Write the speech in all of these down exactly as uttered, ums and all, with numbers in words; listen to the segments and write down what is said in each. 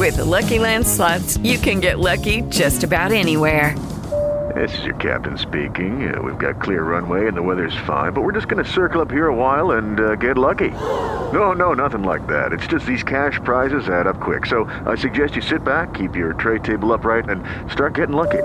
With the Lucky Land Slots, you can get lucky just about anywhere. This is your captain speaking. Uh, we've got clear runway and the weather's fine, but we're just going to circle up here a while and uh, get lucky. No, no, nothing like that. It's just these cash prizes add up quick. So I suggest you sit back, keep your tray table upright, and start getting lucky.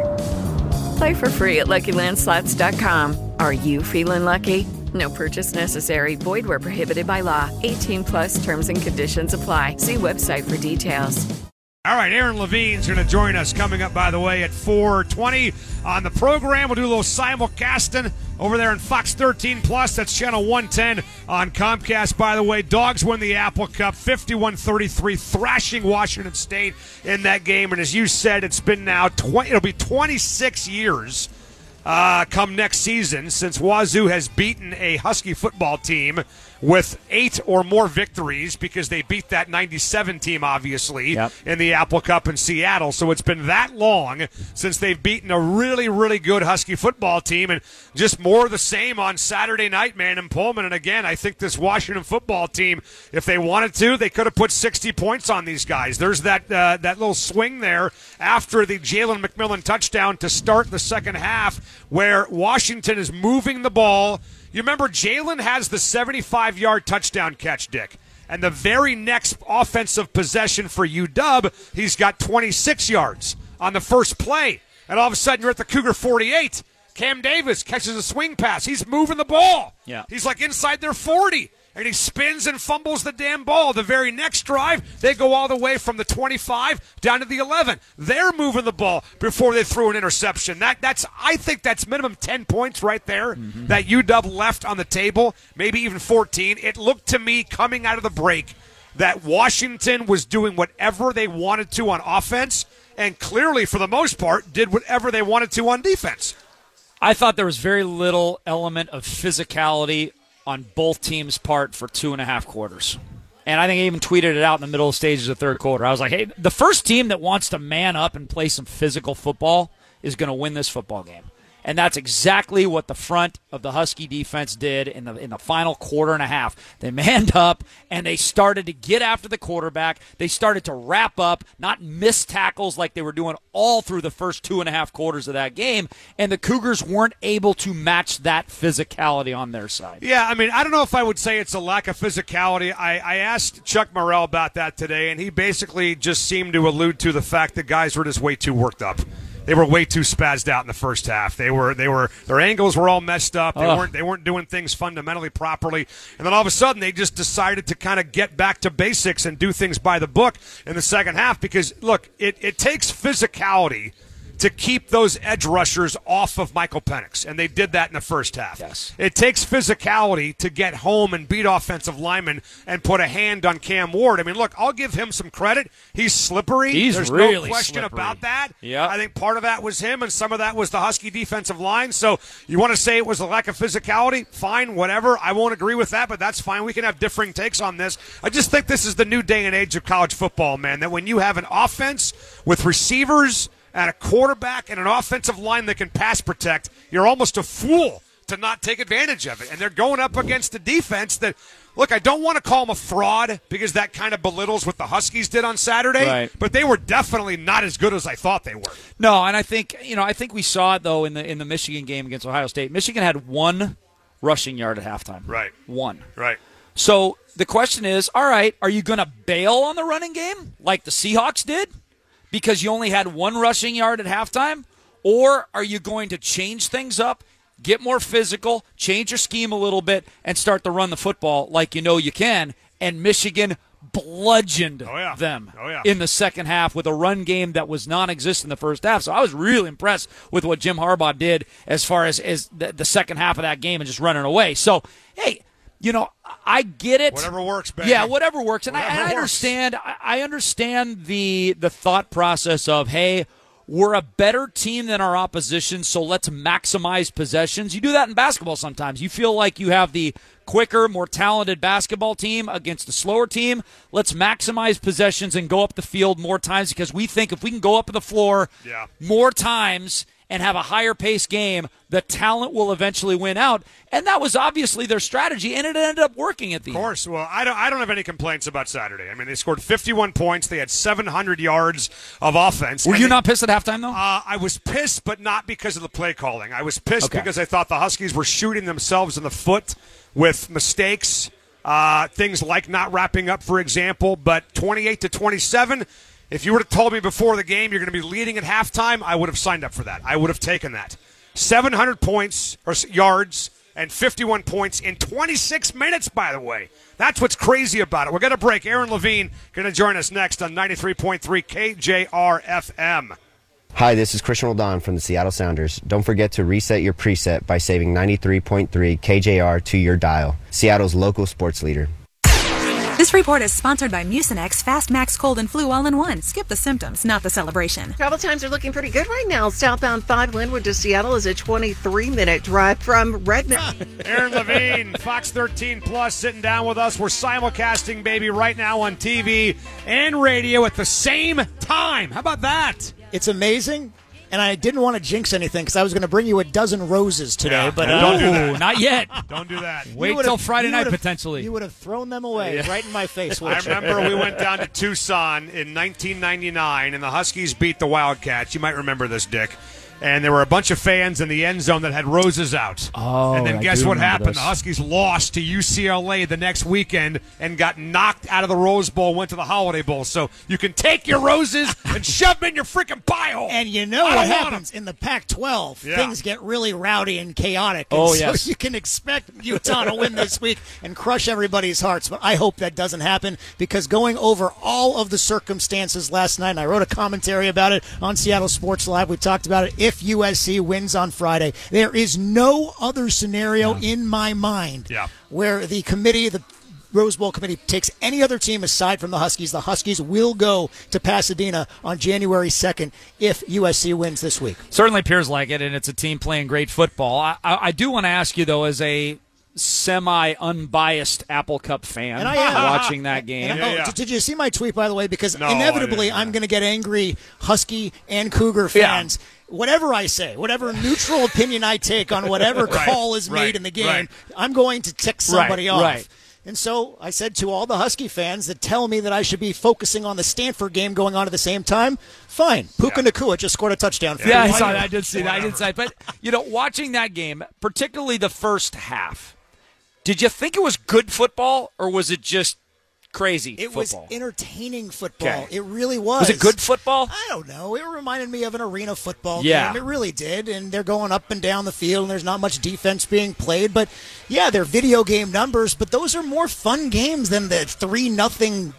Play for free at Lucky Land Slots dot com. Are you feeling lucky? No purchase necessary. Void where prohibited by law. eighteen plus terms and conditions apply. See website for details. All right, Aaron Levine's going to join us coming up, by the way, at four twenty on the program. We'll do a little simulcasting over there in Fox thirteen plus. That's channel one ten on Comcast, by the way. Dogs win the Apple Cup, fifty-one thirty-three, thrashing Washington State in that game. And as you said, it's been now, twenty, it'll be twenty-six years uh, come next season since Wazoo has beaten a Husky football team with eight or more victories, because they beat that ninety-seven team, obviously, yep, in the Apple Cup in Seattle. So it's been that long since they've beaten a really, really good Husky football team, and just more of the same on Saturday night, man, in Pullman. And again, I think this Washington football team, if they wanted to, they could have put sixty points on these guys. There's that uh, that little swing there after the Jalen McMillan touchdown to start the second half, where Washington is moving the ball. You remember Jalen has the seventy-five-yard touchdown catch, Dick. And the very next offensive possession for U W, he's got twenty-six yards on the first play. And all of a sudden, you're at the Cougar forty-eight. Cam Davis catches a swing pass. He's moving the ball. Yeah. He's like inside their forty. And he spins and fumbles the damn ball. The very next drive, they go all the way from the twenty-five down to the eleven. They're moving the ball before they threw an interception. That that's I think that's minimum ten points right there, mm-hmm, that U W left on the table, maybe even fourteen. It looked to me coming out of the break that Washington was doing whatever they wanted to on offense, and clearly, for the most part, did whatever they wanted to on defense. I thought there was very little element of physicality on both teams' part for two and a half quarters. And I think I even tweeted it out in the middle stages of the third quarter. I was like, hey, the first team that wants to man up and play some physical football is going to win this football game. And that's exactly what the front of the Husky defense did in the in the final quarter and a half. They manned up, and they started to get after the quarterback. They started to wrap up, not miss tackles like they were doing all through the first two and a half quarters of that game. And the Cougars weren't able to match that physicality on their side. Yeah, I mean, I don't know if I would say it's a lack of physicality. I, I asked Chuck Morrell about that today, and he basically just seemed to allude to the fact that guys were just way too worked up. They were way too spazzed out in the first half. They were, they were, their angles were all messed up. They Ugh. weren't, they weren't doing things fundamentally properly. And then all of a sudden, they just decided to kind of get back to basics and do things by the book in the second half. Because look, it, it takes physicality to keep those edge rushers off of Michael Penix, and they did that in the first half. Yes. It takes physicality to get home and beat offensive linemen and put a hand on Cam Ward. I mean, look, I'll give him some credit. He's slippery. He's There's really no question slippery. about that. Yeah. I think part of that was him, and some of that was the Husky defensive line. So you want to say it was a lack of physicality? Fine, whatever. I won't agree with that, but that's fine. We can have differing takes on this. I just think this is the new day and age of college football, man, that when you have an offense with receivers and a quarterback and an offensive line that can pass protect, you're almost a fool to not take advantage of it. And they're going up against a defense that, look, I don't want to call them a fraud because that kind of belittles what the Huskies did on Saturday, right, but they were definitely not as good as I thought they were. No, and I think, you know, I think we saw it, though, in the in the Michigan game against Ohio State. Michigan had one rushing yard at halftime. Right. One. Right. So the question is, all right, are you going to bail on the running game like the Seahawks did because you only had one rushing yard at halftime? Or are you going to change things up, get more physical, change your scheme a little bit, and start to run the football like you know you can? And Michigan bludgeoned oh, yeah. them oh, yeah. in the second half with a run game that was non-existent in the first half. So I was really impressed with what Jim Harbaugh did as far as, as the, the second half of that game and just running away. So, hey, you know, I get it. Whatever works, baby. Yeah, whatever works. And whatever I, I works. understand I, I understand the the thought process of, hey, we're a better team than our opposition, so let's maximize possessions. You do that in basketball sometimes. You feel like you have the quicker, more talented basketball team against a slower team. Let's maximize possessions and go up the field more times because we think if we can go up the floor yeah. more times and have a higher pace game, the talent will eventually win out. And that was obviously their strategy, and it ended up working at the end. Of course. Well, I don't, I don't have any complaints about Saturday. I mean, they scored fifty-one points. They had seven hundred yards of offense. Were and you they, not pissed at halftime, though? Uh, I was pissed, but not because of the play calling. I was pissed Okay. because I thought the Huskies were shooting themselves in the foot with mistakes, uh, things like not wrapping up, for example. But twenty-eight to twenty-seven, if you would have told me before the game you're going to be leading at halftime, I would have signed up for that. I would have taken that. seven hundred points or yards and fifty-one points in twenty-six minutes, by the way. That's what's crazy about it. We're going to break. Aaron Levine going to join us next on ninety-three point three K J R F M. Hi, this is Christian Roldan from the Seattle Sounders. Don't forget to reset your preset by saving ninety-three point three K J R to your dial. Seattle's local sports leader. This report is sponsored by Mucinex Fast Max Cold and Flu All-in-One. Skip the symptoms, not the celebration. Travel times are looking pretty good right now. Southbound five Linwood to Seattle is a twenty-three minute drive from Redmond. Aaron Levine, Fox thirteen Plus, sitting down with us. We're simulcasting, baby, right now on T V and radio at the same time. How about that? It's amazing. And I didn't want to jinx anything because I was going to bring you a dozen roses today. Yeah, but yeah, uh, don't do that. Ooh, not yet. Don't do that. Wait you would've- till Friday you night, would've- potentially. You would have thrown them away Yeah. right in my face. I wouldn't you? remember we went down to Tucson in nineteen ninety-nine, and the Huskies beat the Wildcats. You might remember this, Dick. And there were a bunch of fans in the end zone that had roses out. Oh, and then I guess do what remember happened? this. The Huskies lost to U C L A the next weekend and got knocked out of the Rose Bowl, went to the Holiday Bowl. So you can take your roses and shove them in your freaking pie hole. And you know I what don't want happens in the Pac twelve? Yeah. Things get really rowdy and chaotic. And Oh, so yes. you can expect Utah to win this week and crush everybody's hearts. But I hope that doesn't happen because going over all of the circumstances last night, and I wrote a commentary about it on Seattle Sports Live. We talked about it. If U S C wins on Friday, there is no other scenario Yeah. in my mind Yeah. where the committee, the Rose Bowl committee, takes any other team aside from the Huskies. The Huskies will go to Pasadena on January second if U S C wins this week. Certainly appears like it, and it's a team playing great football. I, I, I do want to ask you, though, as a semi-unbiased Apple Cup fan And I am. watching that game. And, oh, yeah. did, did you see my tweet, by the way? Because No, I inevitably didn't. I'm going to get angry Husky and Cougar Yeah. fans. Whatever I say, whatever neutral opinion I take on whatever Right, call is made right, in the game, right. I'm going to tick somebody Right, off. right. And so I said to all the Husky fans that tell me that I should be focusing on the Stanford game going on at the same time, fine. Puka Yeah. Nakua just scored a touchdown for Yeah, I me. saw that. I did see that. I did see that. But, you know, watching that game, particularly the first half, did you think it was good football or was it just crazy It football? was entertaining football. Okay. It really was. Was it good football? I don't know. It reminded me of an arena football Yeah. game. It really did. And they're going up and down the field, and there's not much defense being played. But, yeah, they're video game numbers, but those are more fun games than the three nothing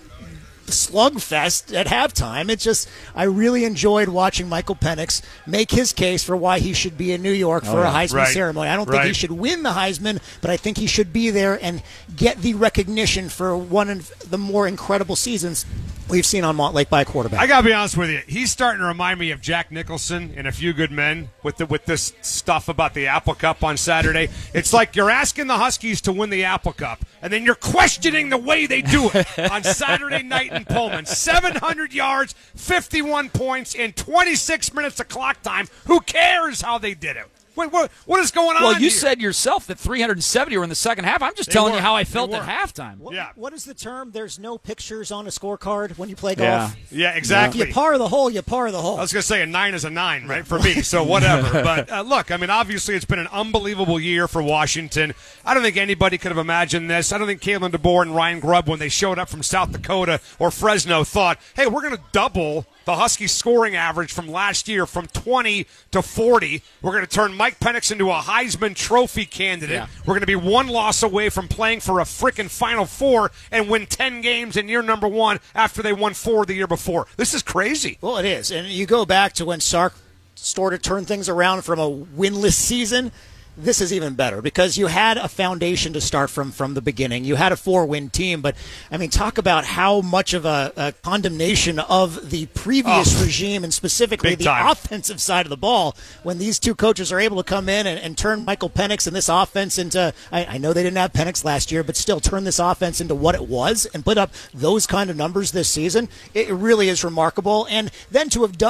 slugfest at halftime. It's just, I really enjoyed watching Michael Penix make his case for why he should be in New York for yeah. a Heisman Right. ceremony. I don't think he Right. should win the Heisman, but I think he should be there and get the recognition for one of the more incredible seasons we've seen on Montlake by a quarterback. I gotta be honest with you. He's starting to remind me of Jack Nicholson in A Few Good Men with the, with this stuff about the Apple Cup on Saturday. It's like you're asking the Huskies to win the Apple Cup, and then you're questioning the way they do it on Saturday night in Pullman. seven hundred yards, fifty-one points in twenty-six minutes of clock time. Who cares how they did it? What, what, what is going on Well, you here? said yourself that three hundred seventy were in the second half. I'm just They telling were. you how I They felt were. at halftime. What, Yeah. what is the term? There's no pictures on a scorecard when you play Yeah. golf. Yeah, exactly. You par the hole, you par the hole. I was going to say a nine is a nine, right, for me, so whatever. But, uh, look, I mean, obviously it's been an unbelievable year for Washington. I don't think anybody could have imagined this. I don't think Kalen DeBoer and Ryan Grubb, when they showed up from South Dakota or Fresno, thought, hey, we're going to double the Huskies scoring average from last year from twenty to forty. We're going to turn Mike Penix into a Heisman Trophy candidate. Yeah. We're going to be one loss away from playing for a frickin' Final Four and win ten games in year number one after they won four the year before. This is crazy. Well, it is. And you go back to when Sark started to turn things around from a winless season. This is even better because you had a foundation to start from from the beginning. You had a four-win team, but, I mean, talk about how much of a, a condemnation of the previous Oh, regime and specifically big the time. offensive side of the ball when these two coaches are able to come in and, and turn Michael Penix and this offense into, I, I know they didn't have Penix last year, but still turn this offense into what it was and put up those kind of numbers this season. It really is remarkable. And then to have done it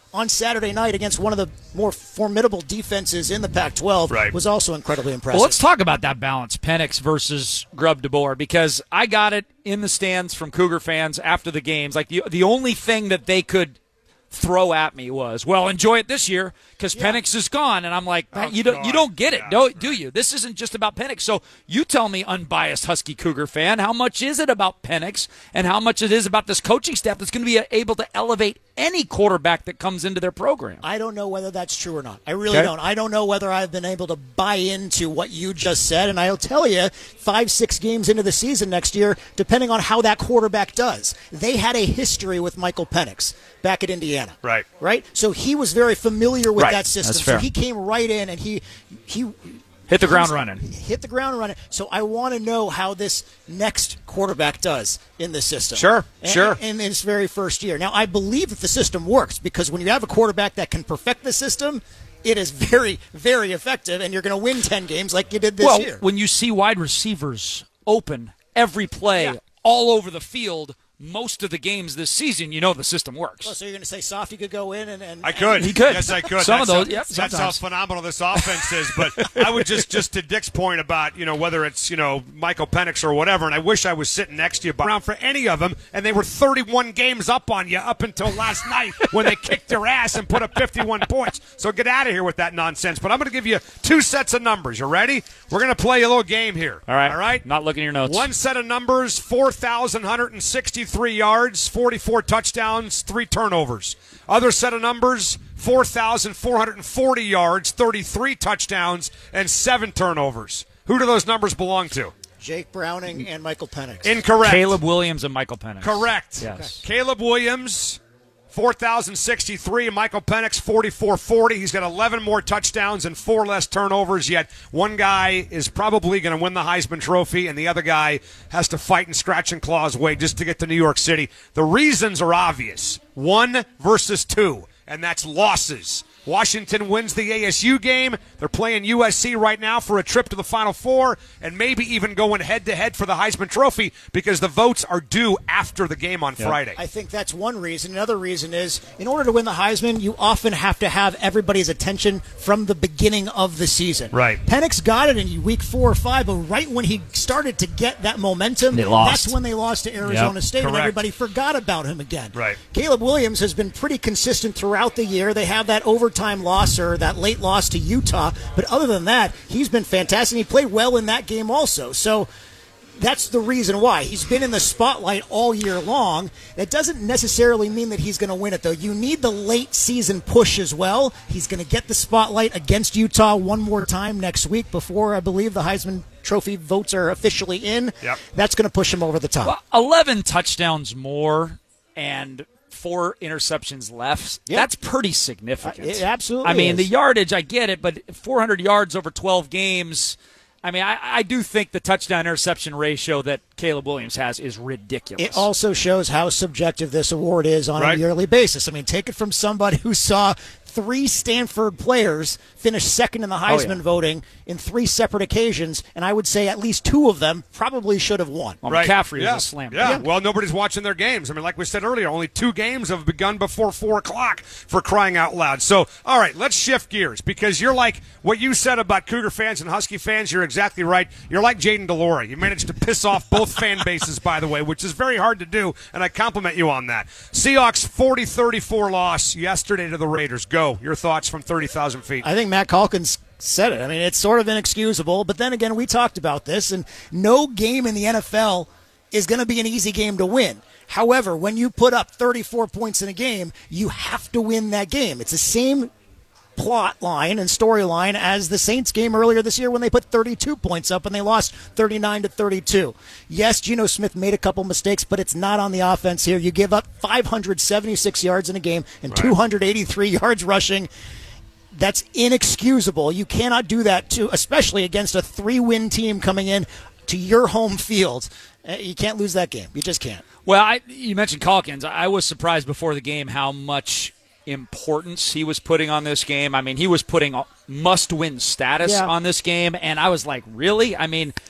on Saturday night against one of the more formidable defenses in the Pac twelve right. was also incredibly impressive. Well, let's talk about that balance, Penix versus Grub DeBoer, because I got it in the stands from Cougar fans after the games. Like the the only thing that they could throw at me was, well, enjoy it this year because yeah. Penix is gone, and I'm like, oh, you don't God. you don't get it, yeah, do, do you? This isn't just about Penix. So you tell me, unbiased Husky Cougar fan, how much is it about Penix and how much it is about this coaching staff that's going to be able to elevate any quarterback that comes into their program? I don't know whether that's true or not. I really okay. don't. I don't know whether I've been able to buy into what you just said, and I'll tell you, five, six games into the season next year, depending on how that quarterback does. They had a history with Michael Penix back at Indiana. Right. Right? So he was very familiar with right. that system. That's fair. So he came right in and he he hit the ground running. Hit the ground running. So I want to know how this next quarterback does in the system. Sure, and, sure. In his very first year. Now, I believe that the system works because when you have a quarterback that can perfect the system, it is very, very effective, and you're going to win ten games like you did this well, year. When you see wide receivers open every play yeah. all over the field, most of the games this season, you know the system works. Well, so you're going to say Softy could go in and, and I could. And he could. Yes, I could. Some that's of those. How, yep, that's how phenomenal this offense is. But I would just, just to Dick's point about, you know, whether it's, you know, Michael Penix or whatever, and I wish I was sitting next to you, but around for any of them, and they were thirty-one games up on you up until last night when they kicked your ass and put up fifty-one points. So get out of here with that nonsense. But I'm going to give you two sets of numbers. You ready? We're going to play a little game here. All right. All right? Not looking at your notes. One set of numbers, four thousand one hundred sixty-three yards, forty-four touchdowns, three turnovers. Other set of numbers, four thousand four hundred forty yards, thirty-three touchdowns, and seven turnovers. Who do those numbers belong to? Jake Browning and Michael Penix. Incorrect. Caleb Williams and Michael Penix. Correct. Yes. Okay. Caleb Williams, four thousand sixty-three. Michael Penix, forty-four forty. He's got eleven more touchdowns and four less turnovers, yet one guy is probably going to win the Heisman Trophy, and the other guy has to fight and scratch and claw his way just to get to New York City. The reasons are obvious. One versus two, and that's losses. Washington wins the A S U game. They're playing U S C right now for a trip to the Final Four and maybe even going head-to-head for the Heisman Trophy because the votes are due after the game on yep. Friday. I think that's one reason. Another reason is in order to win the Heisman, you often have to have everybody's attention from the beginning of the season. Right. Penix got it in week four or five, but right when he started to get that momentum, they lost. That's when they lost to Arizona yep. State, Correct. and everybody forgot about him again. Right. Caleb Williams has been pretty consistent throughout the year. They have that overtime loss or that late loss to Utah, but other than that, he's been fantastic. He played well in that game also. So that's the reason why. He's been in the spotlight all year long. That doesn't necessarily mean that he's going to win it, though. You need the late season push as well. He's going to get the spotlight against Utah one more time next week before, I believe, the Heisman Trophy votes are officially in. Yep. That's going to push him over the top. Well, eleven touchdowns more and four interceptions left. Yep. That's pretty significant. Uh, it absolutely I mean, is. the yardage, I get it, but four hundred yards over twelve games, I mean, I, I do think the touchdown-interception ratio that Caleb Williams has is ridiculous. It also shows how subjective this award is on right. a yearly basis. I mean, take it from somebody who saw three Stanford players finish second in the Heisman oh, yeah. voting in three separate occasions, and I would say at least two of them probably should have won. Well, right. McCaffrey yeah. is a slam. Yeah. yeah, well, nobody's watching their games. I mean, like we said earlier, only two games have begun before four o'clock for crying out loud. So, all right, let's shift gears because you're like what you said about Cougar fans and Husky fans. You're exactly right. You're like Jaden Delora. You managed to piss off both fan bases, by the way, which is very hard to do, and I compliment you on that. Seahawks forty thirty-four loss yesterday to the Raiders. Go. Your thoughts from thirty thousand feet. I think Matt Calkins said it. I mean, it's sort of inexcusable, but then again, we talked about this, and no game in the N F L is going to be an easy game to win. However, when you put up thirty-four points in a game, you have to win that game. It's the same plot line and storyline as the Saints game earlier this year when they put thirty-two points up and they lost thirty-nine to thirty-two. Yes, Geno Smith made a couple mistakes, but it's not on the offense here. You give up five hundred seventy-six yards in a game and right. two hundred eighty-three yards rushing. That's inexcusable. You cannot do that, to, especially against a three-win team coming in to your home field. You can't lose that game. You just can't. Well, I, you mentioned Calkins. I was surprised before the game how much importance he was putting on this game. I mean, he was putting must-win status yeah. on this game, and I was like, really? I mean,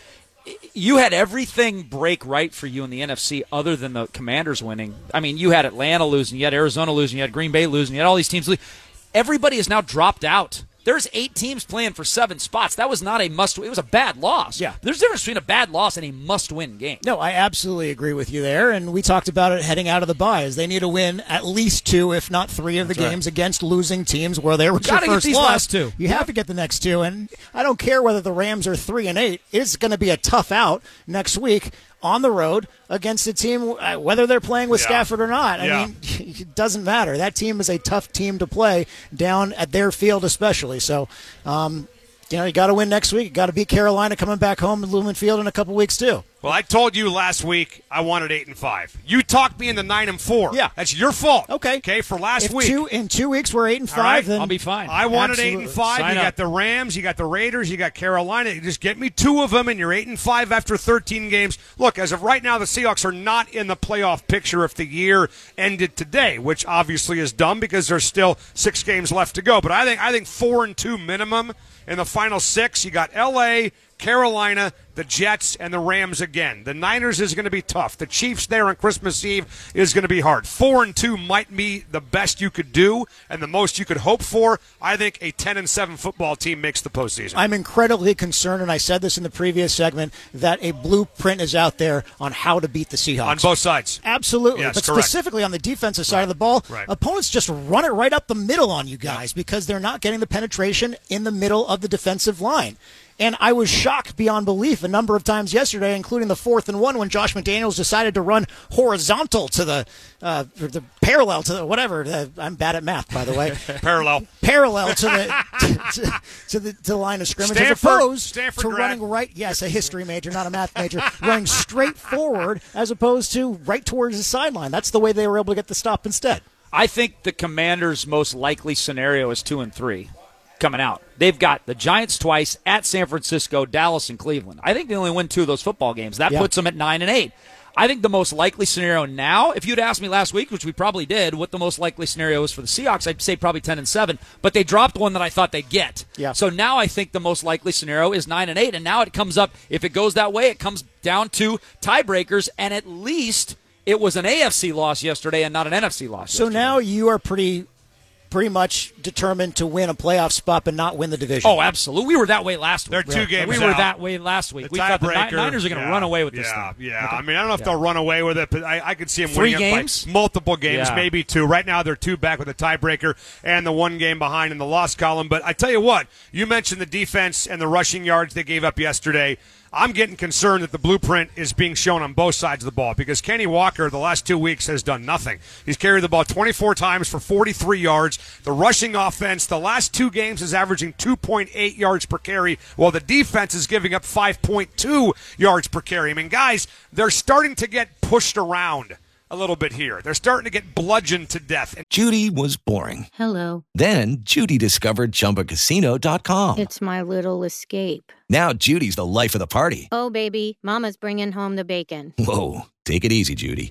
you had everything break right for you in the N F C other than the Commanders winning. I mean, you had Atlanta losing, you had Arizona losing, you had Green Bay losing, you had all these teams losing. Everybody has now dropped out. There's eight teams playing for seven spots. That was not a must-win. It was a bad loss. Yeah. There's a difference between a bad loss and a must-win game. No, I absolutely agree with you there, and we talked about it heading out of the bye, as they need to win at least two, if not three, of the That's games right. against losing teams where there was You your gotta first get these loss. last two. You have to get the next two, and I don't care whether the Rams are three and eight. It's going to be a tough out next week on the road against a team, uh, whether they're playing with Yeah. Stafford or not. I Yeah. mean, it doesn't matter. That team is a tough team to play down at their field especially. So, um, you know, you got to win next week. You got to beat Carolina coming back home at Lumen Field in a couple weeks too. Well, I told you last week I wanted eight and five. You talked me into nine and four. Yeah. That's your fault. Okay. Okay, for last If week. two, in two weeks we're eight and All five, right, then I'll be fine. I wanted Absolutely. eight and five. Sign you up. got the Rams, you got the Raiders, you got Carolina. You just get me two of them, and you're eight and five after thirteen games. Look, as of right now, the Seahawks are not in the playoff picture if the year ended today, which obviously is dumb because there's still six games left to go. But I think I think four and two minimum in the final six. You got L A, Carolina, the Jets, and the Rams again. The Niners is going to be tough. The Chiefs there on Christmas Eve is going to be hard. Four and two might be the best you could do and the most you could hope for. I think a ten and seven football team makes the postseason. I'm incredibly concerned, and I said this in the previous segment, that a blueprint is out there on how to beat the Seahawks. On both sides. Absolutely. Yes, but correct. specifically on the defensive side of the ball, Right. opponents just run it right up the middle on you guys because they're not getting the penetration in the middle of the defensive line. And I was shocked beyond belief a number of times yesterday, including the fourth and one when Josh McDaniels decided to run horizontal to the, uh, or the parallel to the, whatever. Uh, I'm bad at math, by the way. Parallel. Parallel to the to, to, to the to the line of scrimmage, Stanford- as opposed Stanford to grad. running right. Yes, a history major, not a math major, running straight forward as opposed to right towards the sideline. That's the way they were able to get the stop instead. I think the Commanders' most likely scenario is two and three coming out. They've got the Giants twice, at San Francisco, Dallas, and Cleveland. I think they only win two of those football games. That Yeah. puts them at nine and eight. I think the most likely scenario now, if you'd asked me last week, which we probably did, what the most likely scenario is for the Seahawks, I'd say probably ten and seven. But they dropped one that I thought they'd get. Yeah. So now I think the most likely scenario is nine and eight. And now it comes up, if it goes that way, it comes down to tiebreakers, and at least it was an A F C loss yesterday and not an N F C loss. So yesterday. now you are pretty pretty much determined to win a playoff spot but not win the division. Oh, absolutely. We were that way last week. They're two games We were out. that way last week. The We thought the Ni- tiebreaker, Niners are going to yeah, run away with this yeah, thing. Yeah, I mean, I don't know if they'll run away with it, but I, I could see them Three winning games? it by multiple games, Yeah. maybe two. Right now, they're two back with a tiebreaker and the one game behind in the loss column. But I tell you what, you mentioned the defense and the rushing yards they gave up yesterday. I'm getting concerned that the blueprint is being shown on both sides of the ball because Kenny Walker the last two weeks has done nothing. He's carried the ball twenty-four times for forty-three yards. The rushing offense the last two games is averaging two point eight yards per carry, while the defense is giving up five point two yards per carry. I mean, guys, they're starting to get pushed around a little bit here. They're starting to get bludgeoned to death. Judy was boring. Hello. Then Judy discovered Chumba Casino dot com. It's my little escape. Now Judy's the life of the party. Oh, baby, mama's bringing home the bacon. Whoa, take it easy, Judy.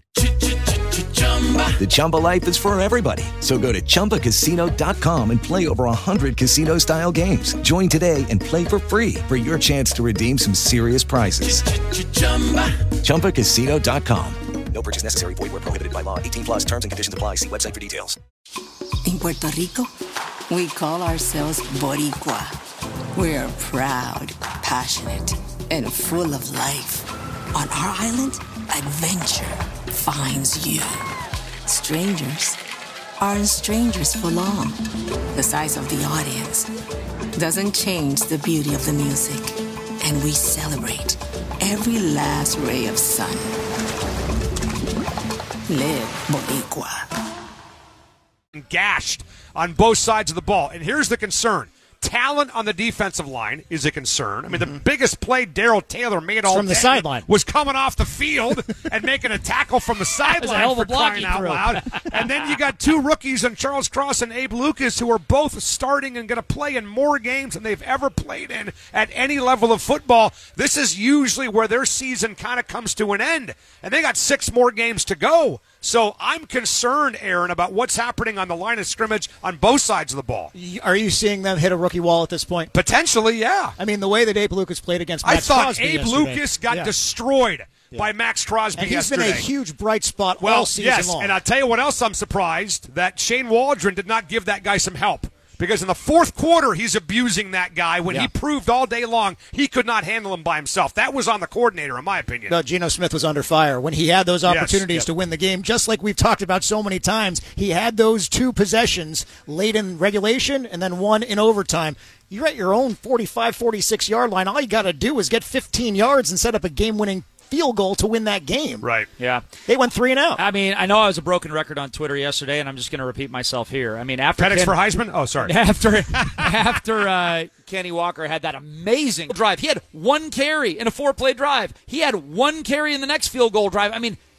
The Chumba life is for everybody. So go to Chumba Casino dot com and play over one hundred casino-style games. Join today and play for free for your chance to redeem some serious prizes. Chumba Casino dot com. No purchase necessary. Void where prohibited by law. eighteen plus terms and conditions apply. See website for details. In Puerto Rico, we call ourselves Boricua. We're proud, passionate, and full of life. On our island, adventure finds you. Strangers aren't strangers for long. The size of the audience doesn't change the beauty of the music. And we celebrate every last ray of sun. Live Boricua. Gashed on both sides of the ball. And here's the concern. Talent on the defensive line is a concern. I mean, the biggest play Darrell Taylor made all from the day sideline was coming off the field and making a tackle from the sideline hell of a for block crying he out threw. loud. And then you got two rookies in Charles Cross and Abe Lucas who are both starting and going to play in more games than they've ever played in at any level of football. This is usually where their season kind of comes to an end. And they got six more games to go. So I'm concerned, Aaron, about what's happening on the line of scrimmage on both sides of the ball. Are you seeing them hit a rookie wall at this point? Potentially, yeah. I mean, the way that Abe Lucas played against Max I thought Crosby Abe yesterday. Lucas got yeah. destroyed yeah. by Max Crosby and he's yesterday. been a huge bright spot well, all season yes, long. and I'll tell you what else I'm surprised, that Shane Waldron did not give that guy some help. Because in the fourth quarter, he's abusing that guy when yeah. he proved all day long he could not handle him by himself. That was on the coordinator, in my opinion. No, Geno Smith was under fire when he had those opportunities yes, yep. to win the game. Just like we've talked about so many times, he had those two possessions late in regulation and then one in overtime. You're at your own forty-five, forty-six yard line. All you got to do is get fifteen yards and set up a game-winning field goal to win that game. Right. Yeah. They went three and out. I mean, I know I was a broken record on Twitter yesterday, and I'm just going to repeat myself here. I mean, after Penix Ken, for Heisman? Oh, sorry. After after uh, Kenny Walker had that amazing drive, he had one carry in a four-play drive. He had one carry in the next field goal drive. I mean,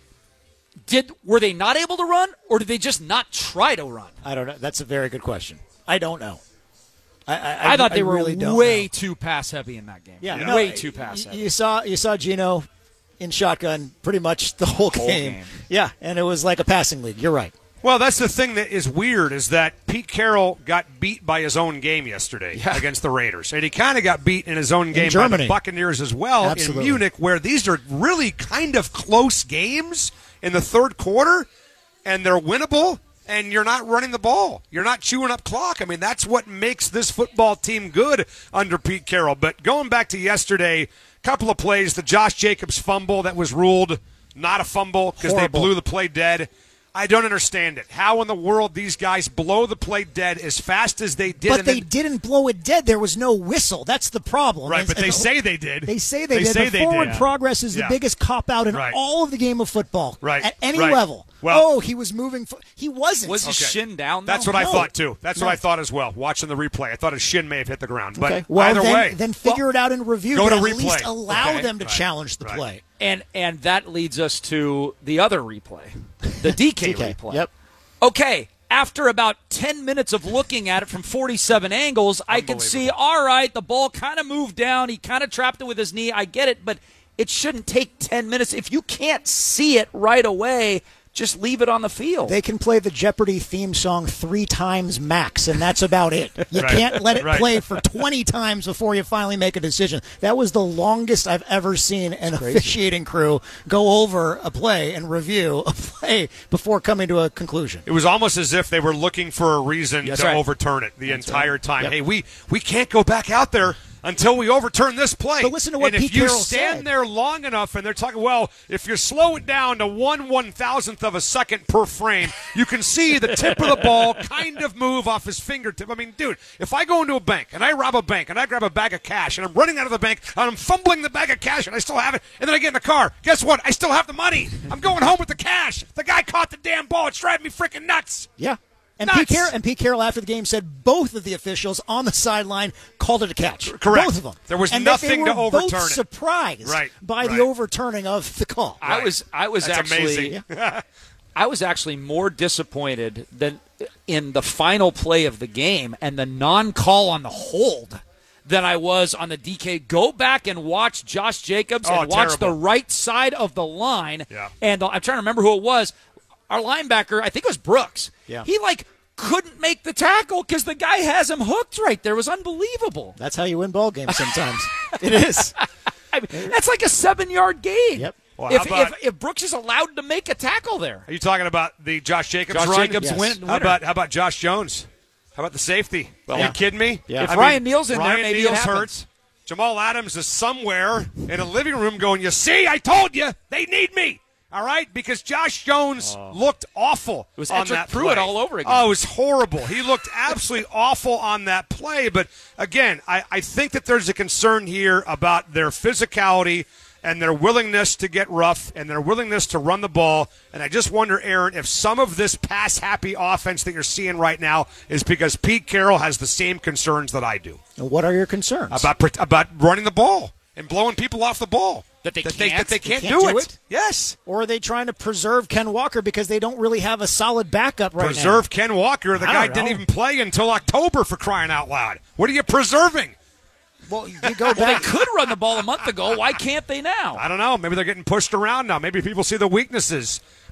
did were they not able to run, or did they just not try to run? I don't know. That's a very good question. I don't know. I, I, I thought they I were really don't way know. too pass-heavy in that game. Yeah, yeah. no, way too pass-heavy. You saw you saw Geno in shotgun pretty much the whole, whole game. game. Yeah, and it was like a passing league. You're right. Well, that's the thing that is weird is that Pete Carroll got beat by his own game yesterday yeah. against the Raiders. And he kind of got beat in his own game Germany. by the Buccaneers as well Absolutely. in Munich, where these are really kind of close games in the third quarter, and they're winnable, and you're not running the ball. You're not chewing up clock. I mean, that's what makes this football team good under Pete Carroll. But going back to yesterday, couple of plays, the Josh Jacobs fumble that was ruled not a fumble because they blew the play dead. I don't understand it. How in the world these guys blow the play dead as fast as they did? But and they then, didn't blow it dead. There was no whistle. That's the problem. right, And- but they and- say they did. They say they, They did. say The they forward did. progress is Yeah. the biggest cop-out in Right. all of the game of football. Right. At any Right. level. Well- oh, he was moving. Fo- he wasn't. Was his Okay. shin down, though? That's what I No. thought, too. That's No. what I thought as well, watching the replay. I thought his shin may have hit the ground. But Okay. Well, either then, way. then figure it out in review. Go but to at replay. least allow Okay. them to Right. challenge the Right. play. And and that leads us to the other replay, the D K, D K. replay. Yep. Okay, after about ten minutes of looking at it from forty-seven angles, I could see, all right, the ball kind of moved down. He kind of trapped it with his knee. I get it, but it shouldn't take ten minutes. If you can't see it right away, just leave it on the field. They can play the Jeopardy theme song three times max, and that's about it. You Right. can't let it Right. play for twenty times before you finally make a decision. That was the longest I've ever seen an officiating crew go over a play and review a play before coming to a conclusion. It was almost as if they were looking for a reason That's to right. overturn it the entire right. time. Yep. Hey, we, we can't go back out there until we overturn this play. But listen to what and Pete if you Carroll stand said. there long enough and they're talking, well, if you slow it down to one one thousandth of a second per frame, you can see the tip of the ball kind of move off his fingertip. I mean, dude, if I go into a bank and I rob a bank and I grab a bag of cash and I'm running out of the bank and I'm fumbling the bag of cash and I still have it, and then I get in the car, guess what? I still have the money. I'm going home with the cash. The guy caught the damn ball. It's driving me freaking nuts. Yeah. And Nuts. Pete, Carroll, and Pete Carroll, after the game, said both of the officials on the sideline called it a catch. Correct. Both of them. There was and that nothing they to were overturn both it. surprised Right, by right. the overturning of the call. I was I was That's actually amazing. I was actually more disappointed than in the final play of the game and the non-call on the hold than I was on the D K. Go back and watch Josh Jacobs Oh, and watch terrible. the right side of the line. Yeah. And I'm trying to remember who it was. Our linebacker, I think it was Brooks. Yeah. He like couldn't make the tackle because the guy has him hooked right there. It was unbelievable. That's how you win ball games sometimes. It is. I mean, that's like a seven-yard gain. Yep. Well, if, how about- if if Brooks is allowed to make a tackle there. Are you talking about the Josh Jacobs Josh run? Jacobs Yes. win, How winner. about how about Josh Jones? How about the safety? Are Yeah. you kidding me? Yeah. If I Ryan mean, Neal's in there, Ryan maybe it Neal's happens. hurt. Jamal Adams is somewhere in a living room going, you see, I told you, they need me. All right? Because Josh Jones looked awful It was on Edric that Pruitt play. all over again. Oh, it was horrible. He looked absolutely awful on that play. But, again, I, I think that there's a concern here about their physicality and their willingness to get rough and their willingness to run the ball. And I just wonder, Aaron, if some of this pass-happy offense that you're seeing right now is because Pete Carroll has the same concerns that I do And what are your concerns? about about running the ball and blowing people off the ball. That they that can't? They, that they can't, can't do, do it. it? Yes. Or are they trying to preserve Ken Walker because they don't really have a solid backup right Preserve Ken Walker. The I guy don't didn't know. even play until October, for crying out loud. What are you preserving? now? Well, you go Well, they back. could run the ball a month ago. Why can't they now? I don't know. Maybe they're getting pushed around now. Maybe people see the weaknesses.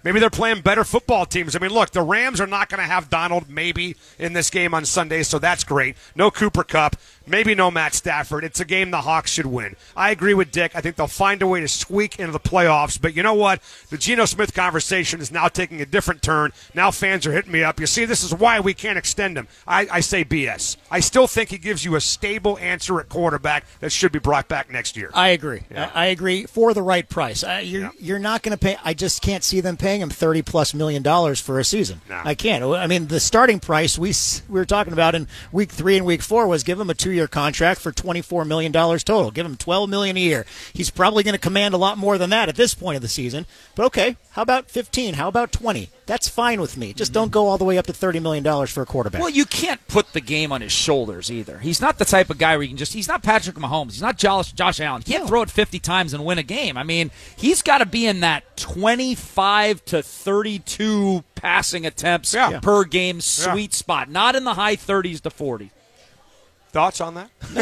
Maybe they're playing better football teams. I mean, look, the Rams are not going to have Donald maybe in this game on Sunday, so that's great. No Cooper Kupp. Maybe no Matt Stafford. It's a game the Hawks should win. I agree with Dick. I think they'll find a way to squeak into the playoffs. But you know what? The Geno Smith conversation is now taking a different turn. Now fans are hitting me up. You see, this is why we can't extend him. I, I say B S. I still think he gives you a stable answer at quarterback that should be brought back next year. I agree. Yeah. I agree for the right price. Uh, you're, yeah. you're not going to pay. I just can't see them paying him thirty plus million dollars for a season. No. I can't. I mean, the starting price we we were talking about in week three and week four was give him a two-year contract for twenty-four million dollars total. Give him twelve million dollars a year. He's probably going to command a lot more than that at this point of the season. But okay, how about fifteen? How about twenty? That's fine with me. Just mm-hmm. don't go all the way up to thirty million dollars for a quarterback. Well, you can't put the game on his shoulders either. He's not the type of guy where you can just, he's not Patrick Mahomes. He's not Josh, Josh Allen. He can't no. throw it fifty times and win a game. I mean, he's got to be in that twenty-five to thirty-two passing attempts yeah. per game sweet yeah. spot, not in the high thirties to forty. Thoughts on that? No,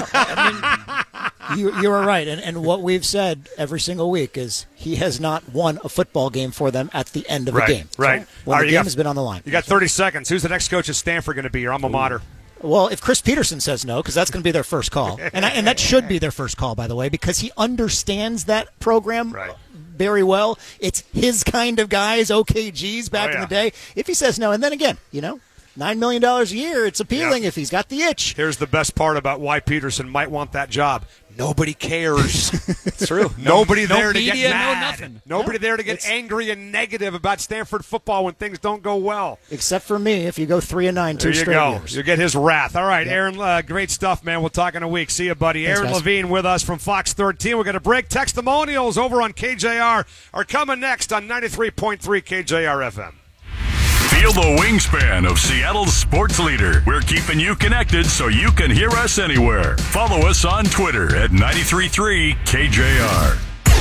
I mean, you, you are right. And, and what we've said every single week is he has not won a football game for them at the end of right, a game. Right. So when All the right, game got, has been on the line. You got thirty seconds. Who's the next coach at Stanford going to be, your alma mater? Well, if Chris Peterson says no, because that's going to be their first call. And, I, and that should be their first call, by the way, because he understands that program right. very well. It's his kind of guys, O K Gs back oh, yeah. in the day. If he says no, and then again, you know, nine million dollars a year, it's appealing yep. if he's got the itch. Here's the best part about why Peterson might want that job. Nobody cares. It's true. Nobody no, there no to media, get mad. No nothing. Nobody no, there to get angry and negative about Stanford football when things don't go well. Except for me, if you go three and nine, two there you straight go. years. You get his wrath. All right, yep. Aaron, uh, great stuff, man. We'll talk in a week. See you, buddy. Thanks, Aaron guys. Levine with us from Fox thirteen. We're going to break. Textimonials over on K J R are coming next on ninety-three point three K J R F M. Feel the wingspan of Seattle's sports leader. We're keeping you connected so you can hear us anywhere. Follow us on Twitter at ninety-three point three K J R.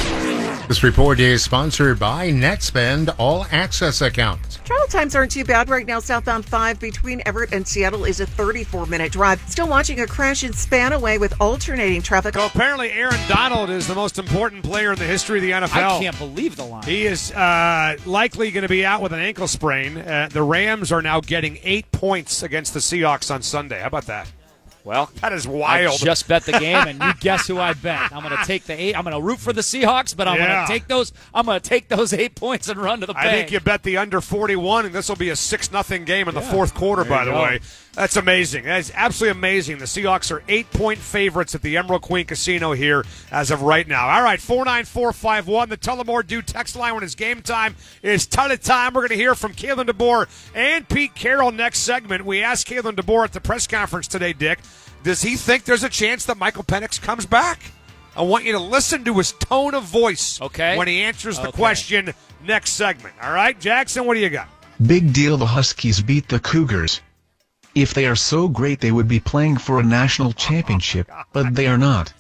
This report is sponsored by NetSpend All Access Accounts. Travel times aren't too bad right now. Southbound five between Everett and Seattle is a thirty-four minute drive. Still watching a crash in Spanaway with alternating traffic. So apparently Aaron Donald is the most important player in the history of the N F L. I can't believe the line. He is uh, likely going to be out with an ankle sprain. Uh, the Rams are now getting eight points against the Seahawks on Sunday. How about that? Well, that is wild. I just bet the game, and you guess who I bet. I'm going to take the eight. I'm going to root for the Seahawks, but I'm yeah. going to take those. I'm going to take those eight points and run to the bank. I think you bet the under forty-one, and this will be a six nothing game in yeah. the fourth quarter. There by the go. way, that's amazing. That's absolutely amazing. The Seahawks are eight point favorites at the Emerald Queen Casino here as of right now. All right, four nine four five one. The Tullamore Dew text line when it's game time is ton of time. We're going to hear from Kalen DeBoer and Pete Carroll next segment. We asked Kalen DeBoer at the press conference today, Dick. Does he think there's a chance that Michael Penix comes back? I want you to listen to his tone of voice okay. when he answers the okay. question next segment. All right, Jackson, what do you got? Big deal. The Huskies beat the Cougars. If they are so great, they would be playing for a national championship, oh, but they are not.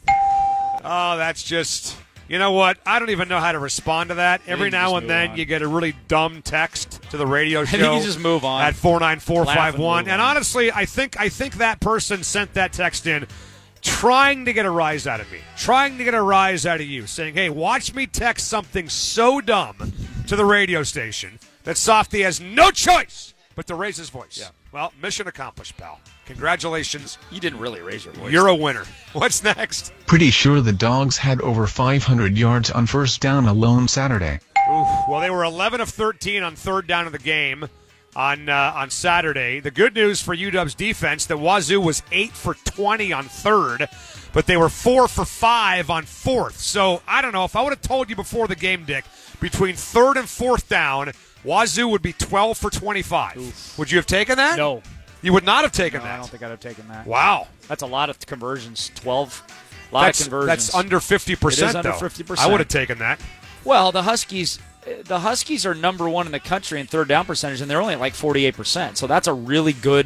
Oh, that's just... You know what? I don't even know how to respond to that. Every now and then on. you get a really dumb text to the radio show. I think you just move on. At four nine four five one. And, and honestly, I think I think that person sent that text in trying to get a rise out of me. Trying to get a rise out of you. Saying, hey, watch me text something so dumb to the radio station that Softy has no choice but to raise his voice. Yeah. Well, mission accomplished, pal. Congratulations. You didn't really raise your voice. You're a winner. What's next? Pretty sure the Dogs had over five hundred yards on first down alone Saturday. Oof. Well, they were eleven of thirteen on third down of the game on uh, on Saturday. The good news for U W's defense, that Wazoo was eight for twenty on third, but they were four for five on fourth. So I don't know. If I would have told you before the game, Dick, between third and fourth down, Wazoo would be twelve for twenty-five. Oof. Would you have taken that? No. You would not have taken no, that? I don't think I'd have taken that. Wow. That's a lot of conversions. twelve. A lot that's, of conversions. That's under fifty percent, it is under though. fifty percent. I would have taken that. Well, the Huskies the Huskies are number one in the country in third down percentage, and they're only at like forty-eight percent. So that's a really good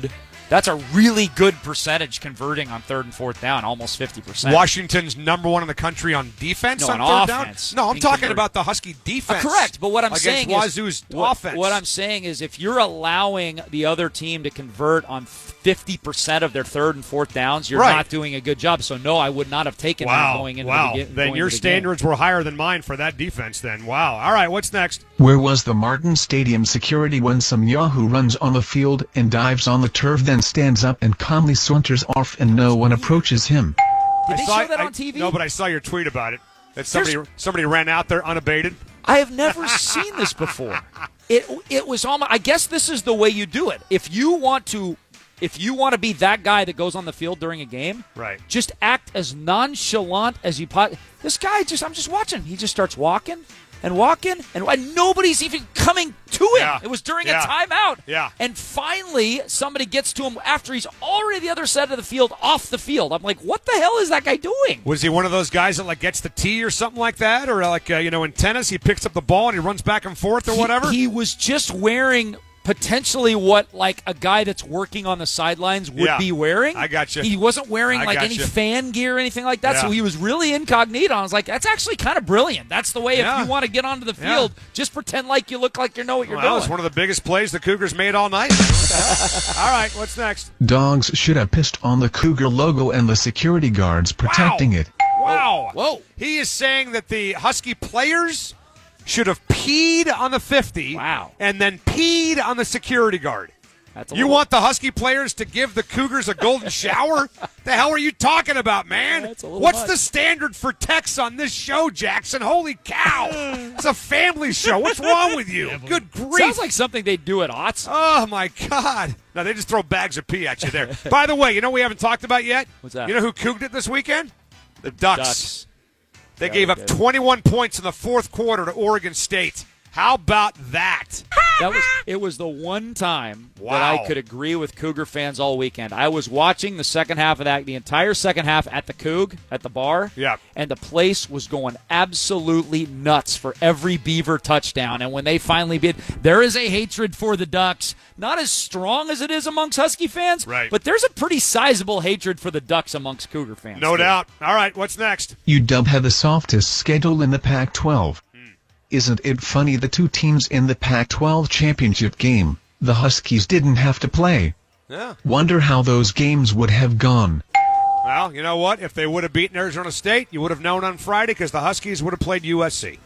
That's a really good percentage converting on third and fourth down, almost fifty percent. Washington's number one in the country on defense no, on, on third offense. down? No, I'm Being talking converted. about the Husky defense. Uh, correct, but what I'm against saying Wazoo's is what, offense. what I'm saying is if you're allowing the other team to convert on fifty percent of their third and fourth downs, you're right. not doing a good job. So, no, I would not have taken wow. that going into wow. the game. Then your the standards game. were higher than mine for that defense then. Wow. All right, what's next? Where was the Martin Stadium security when some yahoo runs on the field and dives on the turf, then stands up and calmly saunters off and no one approaches him? Did I they saw, show that I, on T V? No, but I saw your tweet about it. That somebody There's- somebody ran out there unabated. I have never seen this before. It it was almost. I guess this is the way you do it. If you want to, if you want to be that guy that goes on the field during a game, right? Just act as nonchalant as you pot. This guy just. I'm just watching. He just starts walking and walking, and, and nobody's even coming to him. Yeah. It was during Yeah. a timeout. Yeah. And finally, somebody gets to him after he's already the other side of the field, off the field. I'm like, what the hell is that guy doing? Was he one of those guys that like gets the tee or something like that, or like uh, you know in tennis he picks up the ball and he runs back and forth or He- whatever? He was just wearing potentially what like a guy that's working on the sidelines would Yeah. be wearing. I gotcha. He wasn't wearing I like any gotcha. fan gear or anything like that, Yeah. so he was really incognito. I was like, that's actually kind of brilliant. That's the way Yeah. if you want to get onto the Yeah. field, just pretend like you look like you know what you're Well, that was doing. one of the biggest plays the Cougars made all night. What the hell? All right, what's next? Dogs should have pissed on the Cougar logo and the security guards protecting it. Wow. Whoa. He is saying that the Husky players should have peed on the fifty Wow. and then peed on the security guard. That's a You little- want the Husky players to give the Cougars a golden shower? The hell are you talking about, man? That's a little What's much. the standard for texts on this show, Jackson? Holy cow. It's a family show. What's wrong with you? Good grief. Sounds like something they do at Otts. Oh, my God. No, they just throw bags of pee at you there. By the way, you know what we haven't talked about yet? What's that? You know who couged it this weekend? The Ducks. Ducks. They Yeah, gave they up did. twenty-one points in the fourth quarter to Oregon State. How about that? That was it was the one time that Wow. I could agree with Cougar fans all weekend. I was watching the second half of that, the entire second half at the Coug, at the bar. Yeah. And the place was going absolutely nuts for every Beaver touchdown. And when they finally beat, there is a hatred for the Ducks. Not as strong as it is amongst Husky fans, Right. but there's a pretty sizable hatred for the Ducks amongst Cougar fans. No too. doubt. All right, what's next? U W have the softest schedule in the Pac twelve. Isn't it funny the two teams in the Pac twelve championship game, the Huskies didn't have to play? Yeah. Wonder how those games would have gone. Well, you know what? If they would have beaten Arizona State, you would have known on Friday because the Huskies would have played U S C.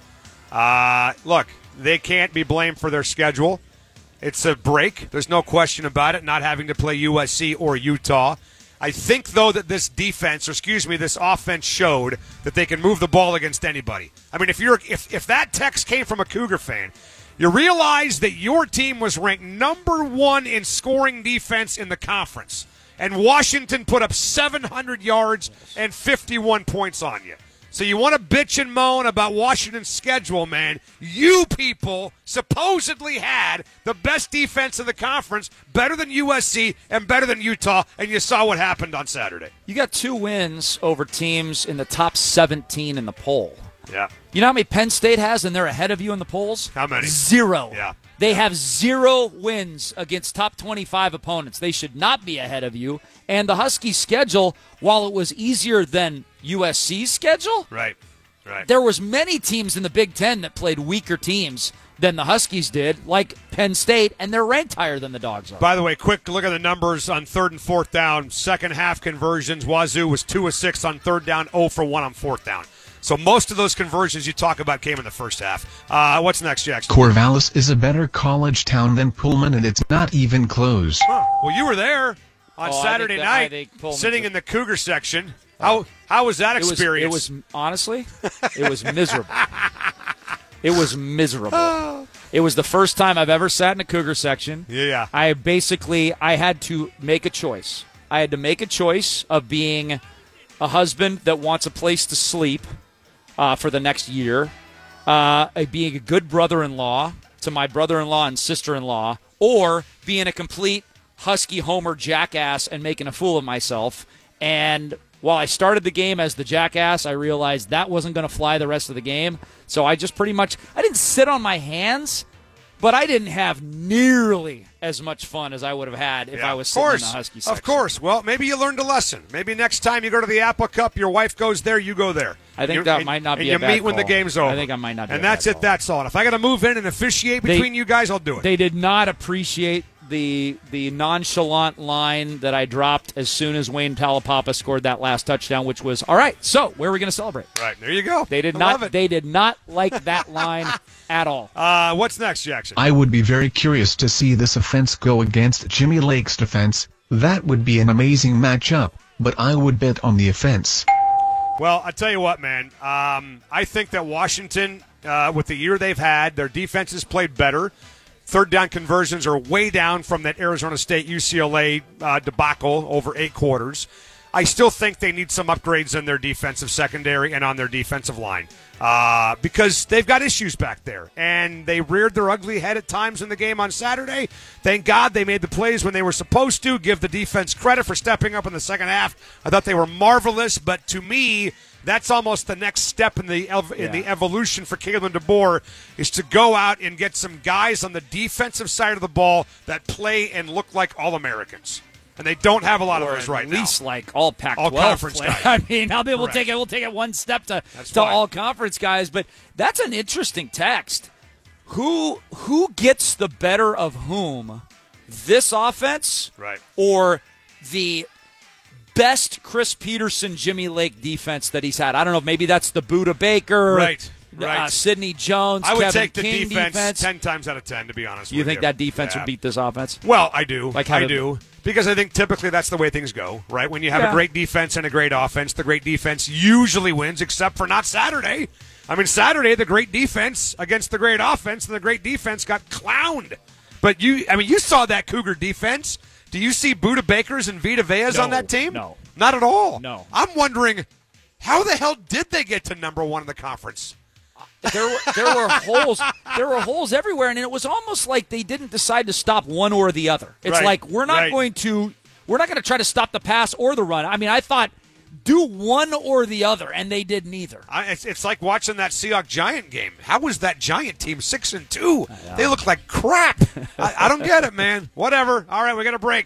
Uh, look, they can't be blamed for their schedule. It's a break. There's no question about it, not having to play U S C or Utah. I think, though, that this defense, or excuse me, this offense showed that they can move the ball against anybody. I mean, if you're if, if that text came from a Cougar fan, you realize that your team was ranked number one in scoring defense in the conference, and Washington put up seven hundred yards and fifty-one points on you. So you want to bitch and moan about Washington's schedule, man. You people supposedly had the best defense in the conference, better than U S C and better than Utah, and you saw what happened on Saturday. You got two wins over teams in the top seventeen in the poll. Yeah. You know how many Penn State has, and they're ahead of you in the polls? How many? Zero. Yeah. They have zero wins against top twenty-five opponents. They should not be ahead of you. And the Huskies' schedule, while it was easier than U S C's schedule, Right, right. there was many teams in the Big Ten that played weaker teams than the Huskies did, like Penn State, and they're ranked higher than the Dogs are. By the way, quick look at the numbers on third and fourth down. Second half conversions, Wazoo was two of six on third down, zero for one on fourth down. So most of those conversions you talk about came in the first half. Uh, what's next, Jackson? Corvallis is a better college town than Pullman, and it's not even close. Huh. Well, you were there on Oh, I Saturday think that- I night, think Pullman's sitting a- in the Cougar section. How how was that It was, experience? it was honestly, it was miserable. It was miserable. It was the first time I've ever sat in a Cougar section. Yeah. I basically I had to make a choice. I had to make a choice of being a husband that wants a place to sleep uh, for the next year, uh, being a good brother-in-law to my brother-in-law and sister-in-law, or being a complete Husky homer jackass and making a fool of myself. And while I started the game as the jackass, I realized that wasn't going to fly the rest of the game. So I just pretty much, I didn't sit on my hands, but I didn't have nearly as much fun as I would have had if Yeah, I was of sitting course, in the Husky section. Of course. Well, maybe you learned a lesson. Maybe next time you go to the Apple Cup, your wife goes there, you go there. I think You're, that and, might not be and a you bad meet when the call. game's over. I think I might not be And a bad that's it. call. That's all. If I got to move in and officiate between They- you guys, I'll do it. They did not appreciate the the nonchalant line that I dropped as soon as Wayne Talapapa scored that last touchdown, which was, all right, so where are we going to celebrate? Right, there you go. They did I not love it. They did not like that line at all. Uh, what's next, Jackson? I would be very curious to see this offense go against Jimmy Lake's defense. That would be an amazing matchup, but I would bet on the offense. Well, I tell you what, man. Um, I think that Washington, uh, with the year they've had, their defense has played better. Third down conversions are way down from that Arizona State U C L A uh, debacle over eight quarters. I still think they need some upgrades in their defensive secondary and on their defensive line uh, because they've got issues back there. And they reared their ugly head at times in the game on Saturday. Thank God they made the plays when they were supposed to. Give the defense credit for stepping up in the second half. I thought they were marvelous, but to me, that's almost the next step in the ev- in the evolution for Kalen DeBoer is to go out and get some guys on the defensive side of the ball that play and look like All-Americans. And they don't have a lot Or of those right at now. least like all Pac twelve All conference players. guys. I mean, now we'll Correct. take it. We'll take it one step to That's to fine. all conference guys. But that's an interesting text. Who who gets the better of whom? This offense, Right. or the best Chris Peterson, Jimmy Lake defense that he's had? I don't know. Maybe that's the Buda Baker, Right. Uh, Right. Sidney Jones. I would Kevin take the King defense, ten times out of ten, to be honest You with think you. that defense Yeah. would beat this offense? Well, I do. Like how I did- do. Because I think typically that's the way things go, right? When you have Yeah. a great defense and a great offense, the great defense usually wins, except for not Saturday. I mean, Saturday, the great defense against the great offense, and the great defense got clowned. But you, I mean, you saw that Cougar defense. Do you see Buda Bakers and Vita Veas No, on that team? no. Not at all. No. I'm wondering, how the hell did they get to number one in the conference? There were there were holes there were holes everywhere, and it was almost like they didn't decide to stop one or the other. It's Right, like we're not right. going to we're not going to try to stop the pass or the run. I mean, I thought do one or the other, and they did neither. I, it's, it's like watching that Seahawks Giant game. How was that Giant team six and two? They look like crap. I, I don't get it, man. Whatever. All right, we got a break.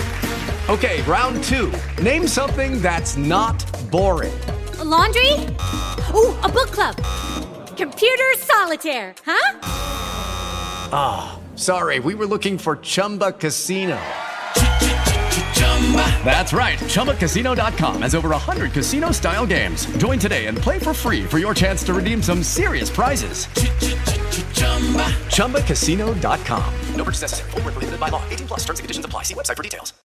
Okay, round two. Name something that's not boring. A laundry? Ooh, a book club. Computer solitaire, huh? Ah, oh, sorry. We were looking for Chumba Casino. That's right. Chumba Casino dot com has over one hundred casino-style games. Join today and play for free for your chance to redeem some serious prizes. Chumba Casino dot com. No purchase necessary. Void where prohibited by law. eighteen plus terms and conditions apply. See website for details.